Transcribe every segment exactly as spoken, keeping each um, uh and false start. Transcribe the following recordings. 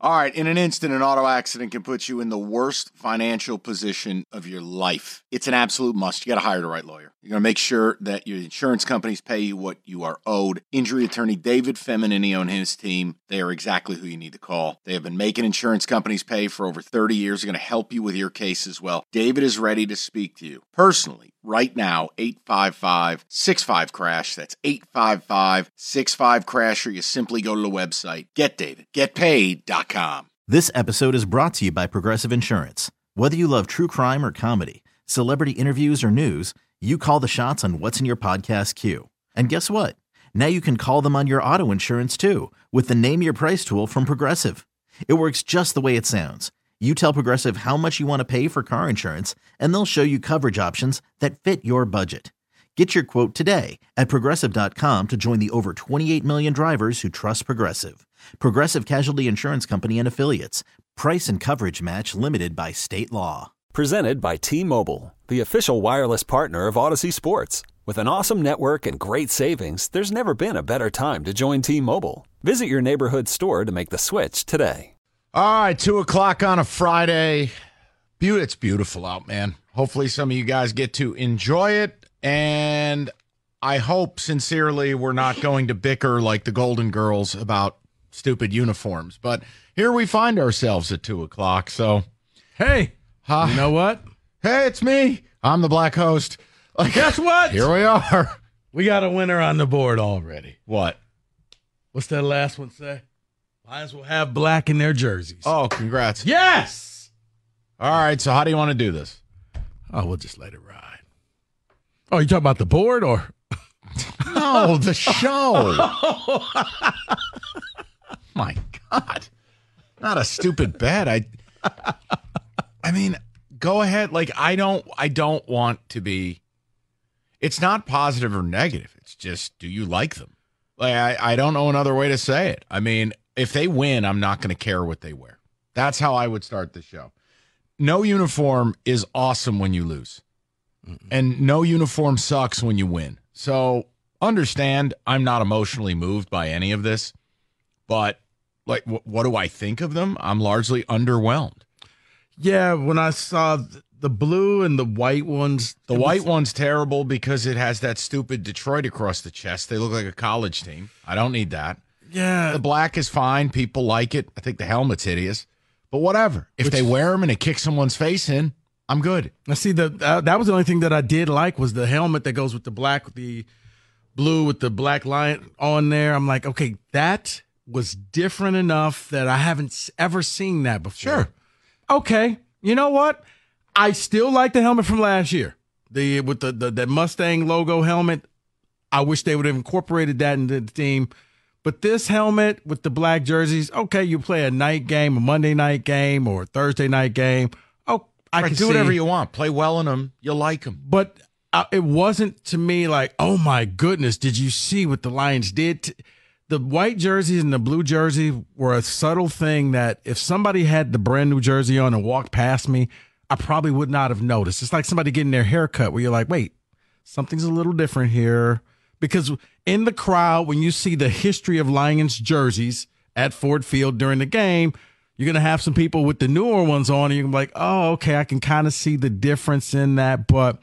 All right, in an instant, an auto accident can put you in the worst financial position of your life. It's an absolute must. You got to hire the right lawyer. You're going to make sure that your insurance companies pay you what you are owed. Injury attorney David Feminini and his team, they are exactly who you need to call. They have been making insurance companies pay for over thirty years. They're going to help you with your case as well. David is ready to speak to you personally right now. eight five five, six five, crash. That's eight five five, six five, crash, or you simply go to the website get david get paid dot com. This episode is brought to you by Progressive Insurance. Whether you love true crime or comedy, celebrity interviews or news, you call the shots on what's in your podcast queue. And guess what? Now you can call them on your auto insurance too with the Name Your Price tool from Progressive. It works just the way it sounds. You tell Progressive how much you want to pay for car insurance, and they'll show you coverage options that fit your budget. Get your quote today at Progressive dot com to join the over twenty-eight million drivers who trust Progressive. Progressive Casualty Insurance Company and Affiliates. Price and coverage match limited by state law. Presented by T-Mobile, the official wireless partner of Odyssey Sports. With an awesome network and great savings, there's never been a better time to join T-Mobile. Visit your neighborhood store to make the switch today. All right, two o'clock on a Friday. Be- it's beautiful out, man. Hopefully some of you guys get to enjoy it. And I hope, sincerely, we're not going to bicker like the Golden Girls about stupid uniforms. But here we find ourselves at two o'clock. So, hey, uh, you know what? Hey, it's me. I'm the black host. Like, guess what? Here we are. We got a winner on the board already. What? What's that last one say? Lions will have black in their jerseys. Oh, congrats. Yes! All right, so how do you want to do this? Oh, we'll just let it ride. Oh, you talking about the board or? No, the show. My God. Not a stupid bet. I I mean, go ahead. Like, I don't I don't want to be. It's not positive or negative. It's just, do you like them? Like, I, I don't know another way to say it. I mean, if they win, I'm not going to care what they wear. That's how I would start the show. No uniform is awesome when you lose. And no uniform sucks when you win. So understand, I'm not emotionally moved by any of this. But, like, wh- what do I think of them? I'm largely underwhelmed. Yeah, when I saw the blue and the white ones. The white one's terrible because it has that stupid Detroit across the chest. They look like a college team. I don't need that. Yeah. The black is fine. People like it. I think the helmet's hideous. But whatever. If Which, they wear them and it kicks someone's face in, I'm good. I see the uh, that was the only thing that I did like was the helmet that goes with the black, with the blue with the black lion on there. I'm like, okay, that was different enough that I haven't ever seen that before. Sure. Okay, you know what? I still like the helmet from last year. The with the the, the Mustang logo helmet. I wish they would have incorporated that into the team. But this helmet with the black jerseys, okay, you play a night game, a Monday night game, or a Thursday night game. Oh, I right, can do see. whatever you want. Play well in them. You'll like them. But uh, it wasn't to me like, oh my goodness, did you see what the Lions did? To, the white jerseys and the blue jersey were a subtle thing that if somebody had the brand new jersey on and walked past me, I probably would not have noticed. It's like somebody getting their hair cut where you're like, wait, something's a little different here. Because in the crowd, when you see the history of Lions jerseys at Ford Field during the game, you're going to have some people with the newer ones on, and you're going to be like, oh, okay, I can kind of see the difference in that. But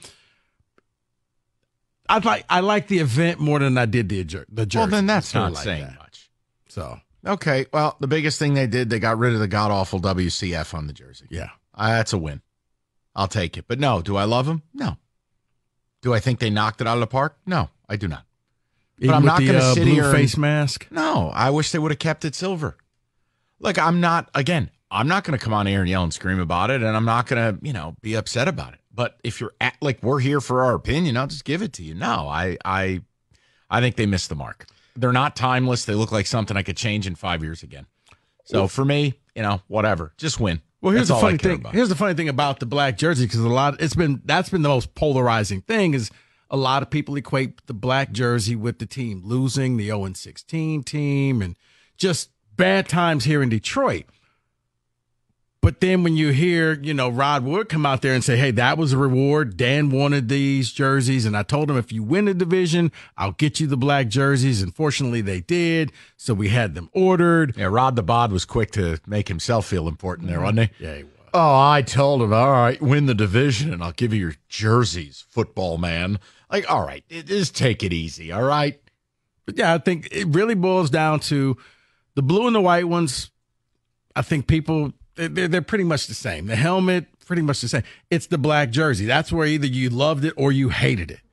I like I like the event more than I did the, the jersey. Well, then that's Still not like saying that. much. So, okay, well, the biggest thing they did, they got rid of the god-awful W C F on the jersey. yeah. Uh, that's a win. I'll take it. But no, do I love them? No. Do I think they knocked it out of the park? No, I do not. Even but I'm with not the, going to uh, sit blue here. face and, mask? No, I wish they would have kept it silver. Look, I'm not, again, I'm not going to come on here and yell and scream about it, and I'm not going to, you know, be upset about it. But if you're at, like, we're here for our opinion, I'll just give it to you. No, I, I, I think they missed the mark. They're not timeless. They look like something I could change in five years again. So for me, you know, whatever, just win. Well, here's That's the all I funny care thing. about. Here's the funny thing about the black jersey, because a lot it's been that's been the most polarizing thing is a lot of people equate the black jersey with the team losing, the oh and sixteen team, and just bad times here in Detroit. But then when you hear, you know, Rod Wood come out there and say, hey, that was a reward. Dan wanted these jerseys. And I told him, if you win the division, I'll get you the black jerseys. And fortunately, they did. So we had them ordered. Yeah, Rod the Bod was quick to make himself feel important there, wasn't he? Yeah, he was. Oh, I told him, all right, win the division and I'll give you your jerseys, football man. Like, all right, just take it easy, all right? But yeah, I think it really boils down to the blue and the white ones. I think people... They're, they're pretty much the same. The helmet, pretty much the same. It's the black jersey. That's where either you loved it or you hated it.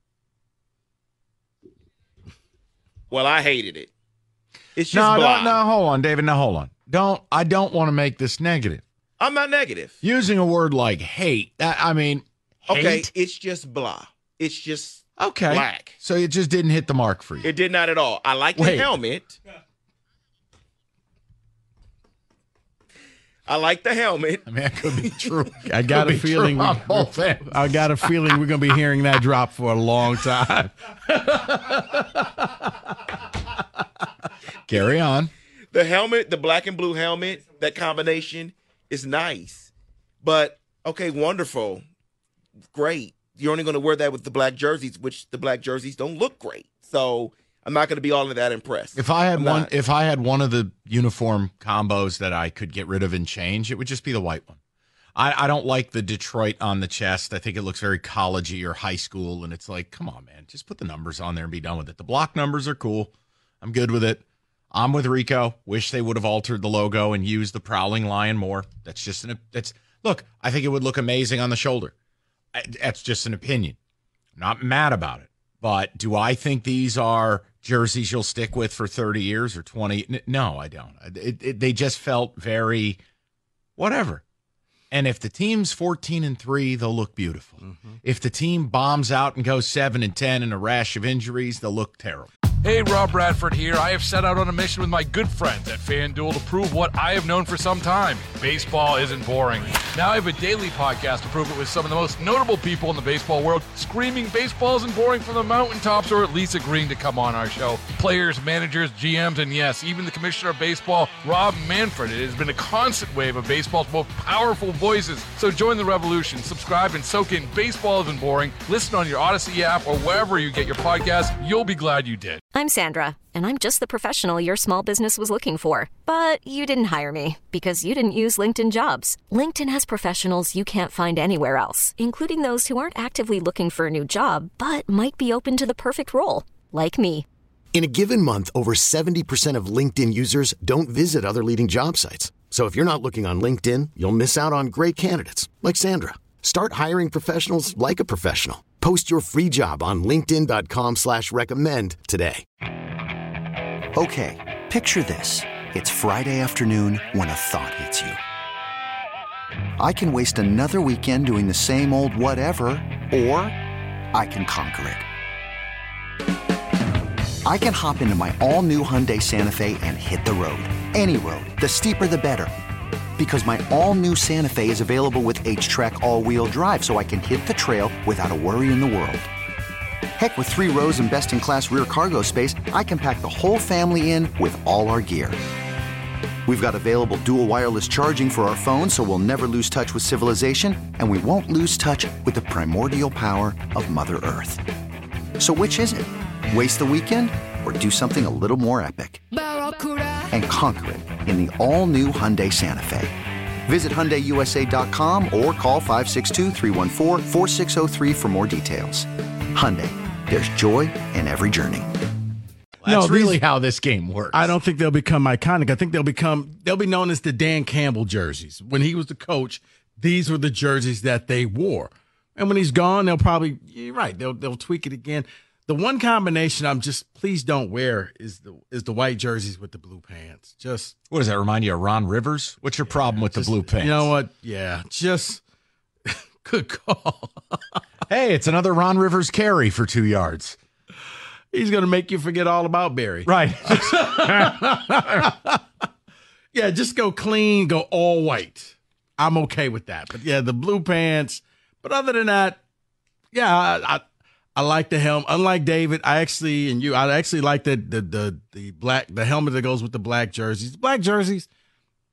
Well, I hated it. It's just no, blah. no, no, hold on, David. Now, hold on. Don't. I don't want to make this negative. I'm not negative. Using a word like hate, that, I mean, hate? Okay, it's just blah. It's just okay. black. So it just didn't hit the mark for you. It did not at all. I like the Wait. helmet. I like the helmet. I mean, that could be true. I got Could a be feeling. true We, on both ends. I got a feeling we're going to be hearing that drop for a long time. Carry on. The helmet, the black and blue helmet, that combination is nice. But, okay, wonderful. Great. You're only going to wear that with the black jerseys, which the black jerseys don't look great. So I'm not going to be all of that impressed. If I had I'm one, not. if I had one of the uniform combos that I could get rid of and change, it would just be the white one. I, I don't like the Detroit on the chest. I think it looks very collegey or high school, and it's like, come on, man, just put the numbers on there and be done with it. The block numbers are cool. I'm good with it. I'm with Rico. Wish they would have altered the logo and used the prowling lion more. That's just an that's look. I think it would look amazing on the shoulder. I, that's just an opinion. I'm not mad about it. But do I think these are jerseys you'll stick with for thirty years or twenty? No, I don't. It, it, they just felt very whatever. And if the team's fourteen and three, they'll look beautiful. Mm-hmm. If the team bombs out and goes seven and ten and a rash of injuries, they'll look terrible. Hey, Rob Bradford here. I have set out on a mission with my good friends at FanDuel to prove what I have known for some time. Baseball isn't boring. Now I have a daily podcast to prove it with some of the most notable people in the baseball world screaming baseball isn't boring from the mountaintops, or at least agreeing to come on our show. Players, managers, G Ms, and yes, even the commissioner of baseball, Rob Manfred. It has been a constant wave of baseball's most powerful voices. So join the revolution. Subscribe and soak in Baseball Isn't Boring. Listen on your Odyssey app or wherever you get your podcasts. You'll be glad you did. I'm Sandra, and I'm just the professional your small business was looking for. But you didn't hire me because you didn't use LinkedIn Jobs. LinkedIn has professionals you can't find anywhere else, including those who aren't actively looking for a new job, but might be open to the perfect role, like me. In a given month, over seventy percent of LinkedIn users don't visit other leading job sites. So if you're not looking on LinkedIn, you'll miss out on great candidates like Sandra. Start hiring professionals like a professional. Post your free job on linkedin.com slash recommend today. Okay, picture this. It's Friday afternoon when a thought hits you. I can waste another weekend doing the same old whatever, or I can conquer it. I can hop into my all-new Hyundai Santa Fe and hit the road. Any road. The steeper, the better. Because my all-new Santa Fe is available with H-Track all-wheel drive, so I can hit the trail without a worry in the world. Heck, with three rows and best-in-class rear cargo space, I can pack the whole family in with all our gear. We've got available dual wireless charging for our phones, so we'll never lose touch with civilization, and we won't lose touch with the primordial power of Mother Earth. So which is it? Waste the weekend or do something a little more epic? And conquer it in the all-new Hyundai Santa Fe. Visit Hyundai U S A dot com or call five six two, three one four, four six zero three for more details. Hyundai, there's joy in every journey. That's No, these- really how this game works. I don't think they'll become iconic. I think they'll become they'll be known as the Dan Campbell jerseys. When he was the coach, these were the jerseys that they wore. And when he's gone, they'll probably you're right, they'll they'll tweak it again. The one combination I'm just please don't wear is the is the white jerseys with the blue pants. Just What does that remind you of, Ron Rivers? What's your problem with just- the blue pants? You know what? Yeah, just good call. Hey, it's another Ron Rivers carry for two yards. He's going to make you forget all about Barry. Right. Yeah, just go clean, go all white. I'm okay with that. But yeah, the blue pants. But other than that, yeah, I I, I like the helmet. Unlike David, I actually and you, I actually like the the the the black the helmet that goes with the black jerseys. The black jerseys,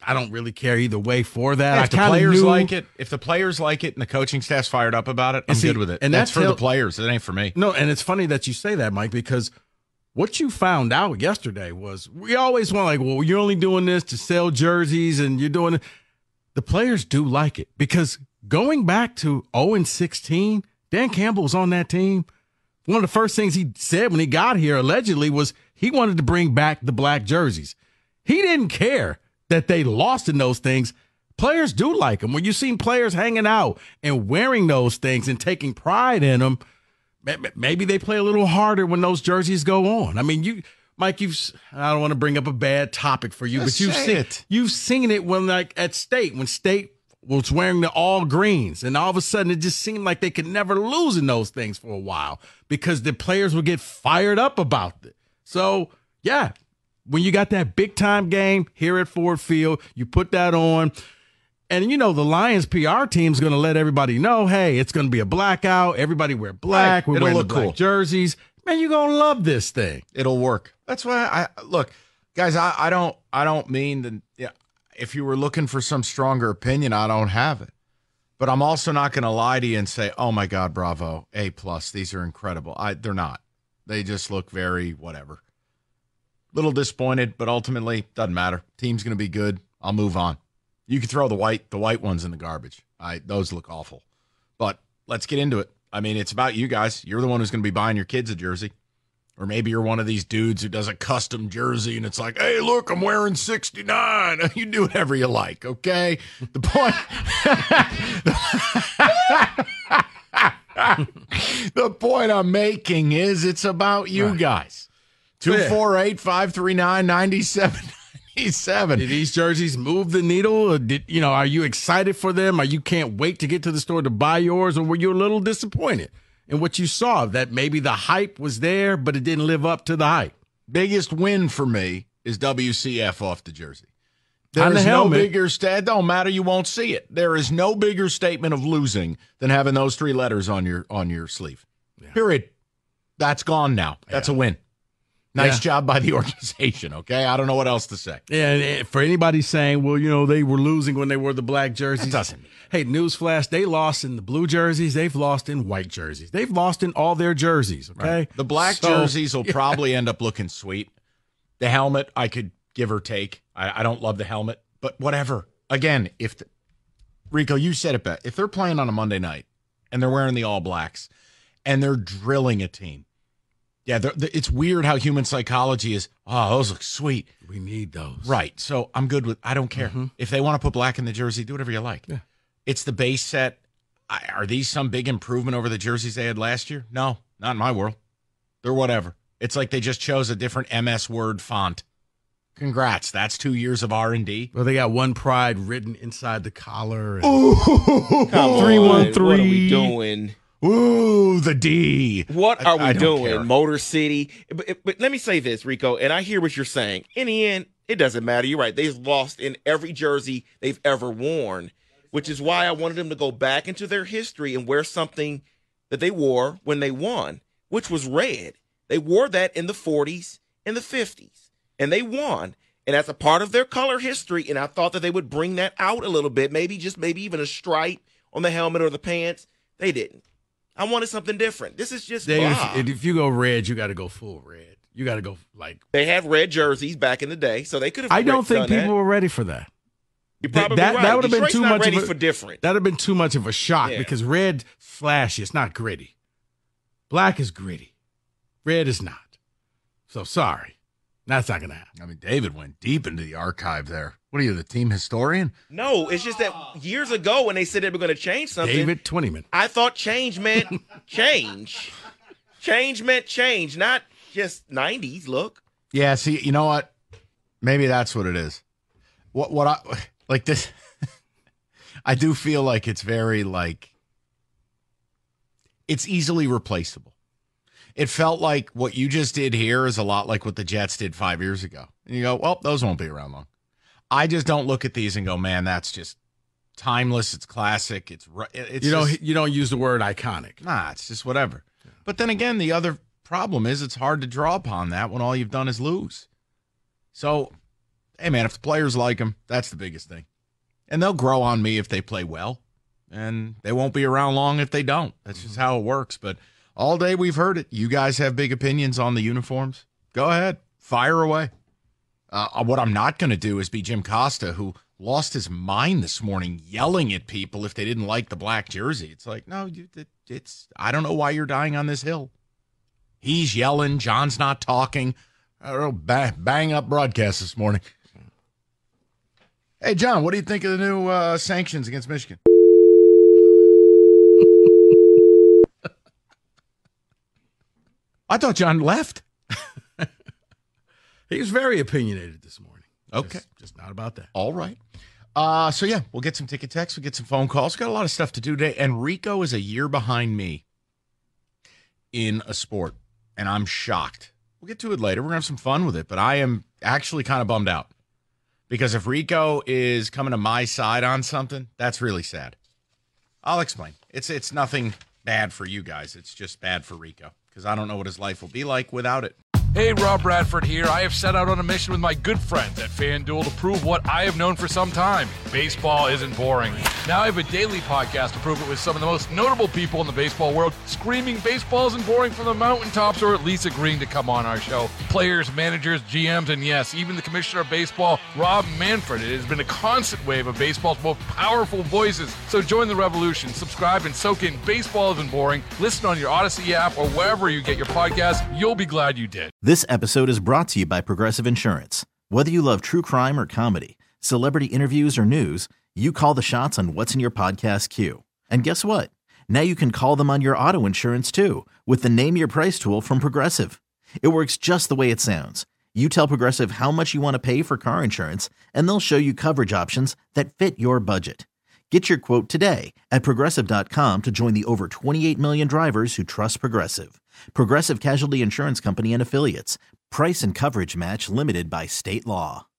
I don't really care either way for that. If I the kinda players knew, like it, if the players like it and the coaching staff's fired up about it, I'm see, good with it. and that's that's for the how- players. It ain't for me. No, and it's funny that you say that, Mike, because what you found out yesterday was we always want like, well, you're only doing this to sell jerseys and you're doing it. The players do like it because going back to oh and sixteen, Dan Campbell was on that team. One of the first things he said when he got here, allegedly, was he wanted to bring back the black jerseys. He didn't care that they lost in those things. Players do like them. When you've seen players hanging out and wearing those things and taking pride in them, maybe they play a little harder when those jerseys go on. I mean, you, Mike, you've, I don't want to bring up a bad topic for you, Just but you've say seen it. You've seen it when, like, at State, when State was wearing the all greens, and all of a sudden it just seemed like they could never lose in those things for a while because the players would get fired up about it. So, yeah, when you got that big time game here at Ford Field, you put that on. And, you know, the Lions P R team's going to let everybody know, hey, it's going to be a blackout. Everybody wear black. Right. We're It'll wearing look the black cool. jerseys. Man, you're going to love this thing. It'll work. That's why I look, guys. I, I don't. I don't mean that. Yeah, if you were looking for some stronger opinion, I don't have it. But I'm also not going to lie to you and say, "Oh my God, bravo, A plus. These are incredible." I. They're not. They just look very whatever. Little disappointed, but ultimately doesn't matter. Team's going to be good. I'll move on. You can throw the white the white ones in the garbage. I those look awful. But let's get into it. I mean, it's about you guys. You're the one who's going to be buying your kids a jersey. Or maybe you're one of these dudes who does a custom jersey and it's like, hey, look, I'm wearing sixty-nine. You do whatever you like, okay? The point The point I'm making is it's about you Right. guys. two four eight, five three nine, nine seven nine seven. Did these jerseys move the needle? Or did you know? Are you excited for them? Or you can't wait to get to the store to buy yours? Or were you a little disappointed in what you saw? That maybe the hype was there, but it didn't live up to the hype. Biggest win for me is W C F off the jersey. On the There's no helmet. bigger stat. Don't matter. You won't see it. There is no bigger statement of losing than having those three letters on your on your sleeve. Period. That's gone now. That's a win. Nice Yeah. job by the organization. Okay, I don't know what else to say. Yeah, and for anybody saying, well, you know, they were losing when they wore the black jerseys. That doesn't mean- Hey, newsflash, they lost in the blue jerseys. They've lost in white jerseys. They've lost in all their jerseys, okay? The black So- jerseys will probably end up looking sweet. The helmet, I could give or take. I, I don't love the helmet, but whatever. Again, if the, Rico, you said it best. If they're playing on a Monday night and they're wearing the all blacks and they're drilling a team, yeah, they're, they're- it's weird how human psychology is. Oh, those look sweet. We need those. Right. So I'm good with. I don't care if they want to put black in the jersey. Do whatever you like. Yeah. It's the base set. I, are these some big improvement over the jerseys they had last year? No, not in my world. They're whatever. It's like they just chose a different M S Word font. Congrats. That's two years of R and D. Well, they got one pride written inside the collar. And Come three on, one What are we three. doing? Ooh, the D. What are we I- I don't care. doing? Motor City. But, but let me say this, Rico, and I hear what you're saying. In the end, it doesn't matter. You're right. They've lost in every jersey they've ever worn, which is why I wanted them to go back into their history and wear something that they wore when they won, which was red. They wore that in the forties and the fifties, and they won. And that's a part of their color history, and I thought that they would bring that out a little bit, maybe just maybe even a stripe on the helmet or the pants. They didn't. I wanted something different. This is just Dave, blah. if, if you go red, you got to go full red. You got to go like. They had red jerseys back in the day, so they could have. I don't think done people that. were ready for that. You're probably that right. that would have been Detroit's too not much ready of a, for different. That'd have been too much of a shock Yeah. because red flashy. It's not gritty. Black is gritty. Red is not. So sorry, that's not gonna happen. I mean, David went deep into the archive there. What are you, the team historian? No, it's just that years ago when they said they were going to change something, David Twentyman. I thought change meant change. Change meant change, not just nineties look. Yeah, see, you know what? Maybe that's what it is. What what I like this I do feel like it's very like it's easily replaceable. It felt like what you just did here is a lot like what the Jets did five years ago. And you go, well, those won't be around long. I just don't look at these and go, man, that's just timeless. It's classic. It's ru- it's You don't just, you don't use the word iconic. nah, it's just whatever. But then again, the other problem is it's hard to draw upon that when all you've done is lose. So hey, man, if the players like them, that's the biggest thing. And they'll grow on me if they play well, and they won't be around long if they don't. That's just how it works. But all day we've heard it. You guys have big opinions on the uniforms. Go ahead. Fire away. Uh, what I'm not going to do is be Jim Costa, who lost his mind this morning yelling at people if they didn't like the black jersey. It's like, no, you, it, it's. I don't know why you're dying on this hill. He's yelling. John's not talking. A bang, bang up broadcast this morning. Hey, John, what do you think of the new uh, sanctions against Michigan? I thought John left. He was very opinionated this morning. Okay. Just, just not about that. All right. Uh, so, yeah, we'll get some ticket texts. We'll get some phone calls. We've got a lot of stuff to do today. And Rico is a year behind me in a sport, and I'm shocked. We'll get to it later. We're going to have some fun with it, but I am actually kind of bummed out because if Rico is coming to my side on something, that's really sad. I'll explain. It's it's nothing bad for you guys. It's just bad for Rico because I don't know what his life will be like without it. Hey, Rob Bradford here. I have set out on a mission with my good friends at FanDuel to prove what I have known for some time. Baseball isn't boring. Now I have a daily podcast to prove it with some of the most notable people in the baseball world, screaming baseball isn't boring from the mountaintops, or at least agreeing to come on our show. Players, managers, G Ms, and yes, even the commissioner of baseball, Rob Manfred. It has been a constant wave of baseball's most powerful voices. So join the revolution. Subscribe and soak in Baseball Isn't Boring. Listen on your Odyssey app or wherever you get your podcasts. You'll be glad you did. This episode is brought to you by Progressive Insurance. Whether you love true crime or comedy, celebrity interviews or news, you call the shots on what's in your podcast queue. And guess what? Now you can call them on your auto insurance too with the Name Your Price tool from Progressive. It works just the way it sounds. You tell Progressive how much you want to pay for car insurance, and they'll show you coverage options that fit your budget. Get your quote today at Progressive dot com to join the over twenty-eight million drivers who trust Progressive. Progressive Casualty Insurance Company and Affiliates. Price and coverage match limited by state law.